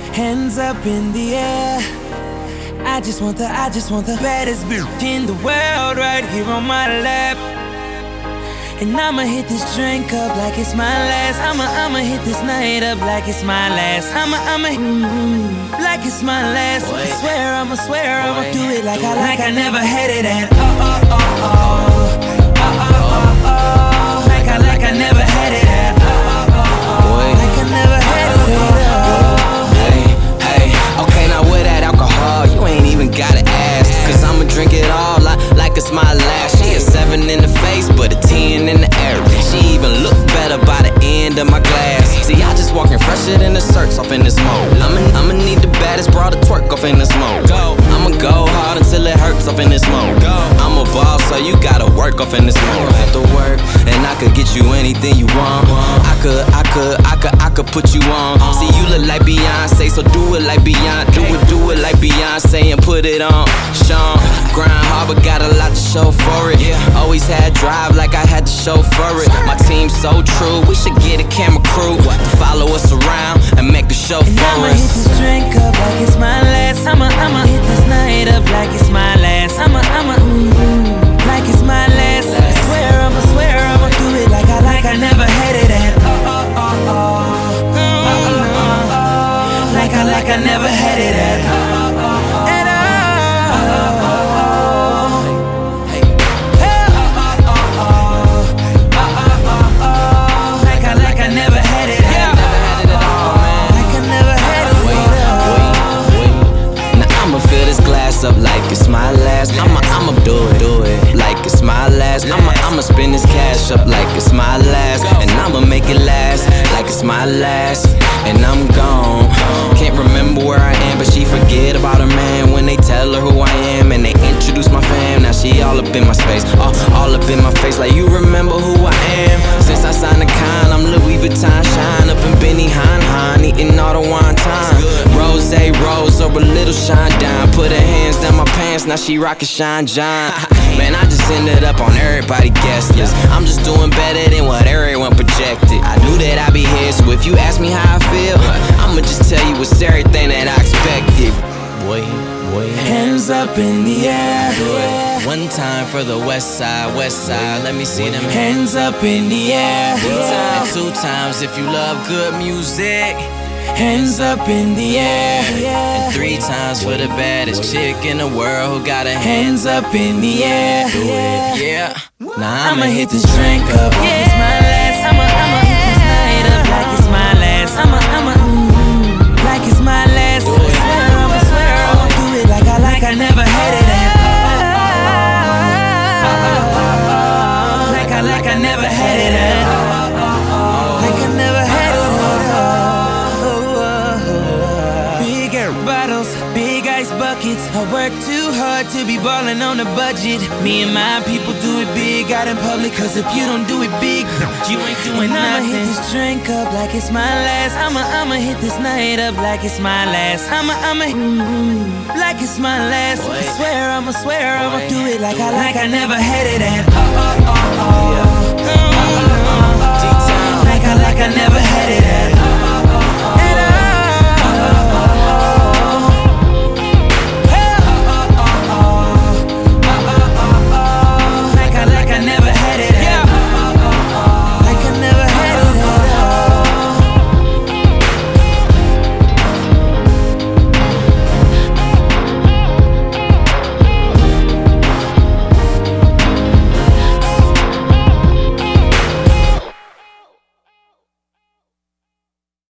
Hands up in the air. I just want the baddest bitch in the world right here on my lap. And I'ma hit this drink up like it's my last. I'ma hit this night up like it's my last. I'ma like it's my last. I swear I'ma do it like I never had it at. Like I never had it at. Like I never had it at. Hey, okay, now with that alcohol, you ain't even gotta ask. Cause I'ma drink it all like it's my last. She a 7 in the face, but a 10 in the air. She even look better by the end of my glass. See, I just walking fresher than the shirts off in this mode. I'ma need the baddest broad to twerk off in this mode. I'ma go hard until it hurts off in this mode. I'm a boss, so you gotta work off in this mode. Have to work, and I could get you anything you want. I could put you on. See, you look like Beyonce, so do it like Beyonce. Do it like Beyonce and put it on. Sean, grind hard, but got a lot to show for it. Always had drive like I had to show for it. My team's so true, we should get a camera crew to follow us around and make a show for us. I'ma hit this drink up like it's my last. I'ma hit this night up like it's my last. I'ma like it's my last. I swear I'ma do it like I never had it at. Like I never had it at. Like I never had it at. Like I never had it at. Now I'ma fill this glass up like it's my last. I'ma do it like it's my last. I'ma spend this cash up like it's my last. And I'ma make it last like it's my last. And I'm gone. Can't remember where I am, but she forget about her man when they tell her who I am and they introduce my fam. Now she all up in my space, all up in my face. Like you remember who I am. Since I signed the con, I'm Louis Vuitton shine up in Benny Han, eating all the wine time. Rose or a little shine down. Put her hands down my pants, now she rockin' Shine John. Man, I just ended up on everybody guest list. I'm just doing better than what everyone projected. I knew that I'd be here, so if you ask me how I feel, I'ma just tell you it's everything that I expected. Boy. Hands up in the air. One time for the west side, let me see them hands up in the air. And 2 times if you love good music. Hands up in the air. And 3 times for the baddest chick in the world who got her hands up in the air. Yeah. Now I'ma hit this drink up like it's my last. I'ma hit this night up like it's my last. I'ma like it's my last. I swear I'ma do it like I never had it at. Like I never had it at. Like I never had it at. Big air bottles, big ice buckets. I work too hard to be ballin' on a budget. Me and my people do it big out in public. Cause if you don't do it big, you ain't doing nothing. I'ma hit this drink up like it's my last. I'ma hit this night up like it's my last. I'ma like it's my last. I swear I'ma do it like I never had it at. Like I never had it at.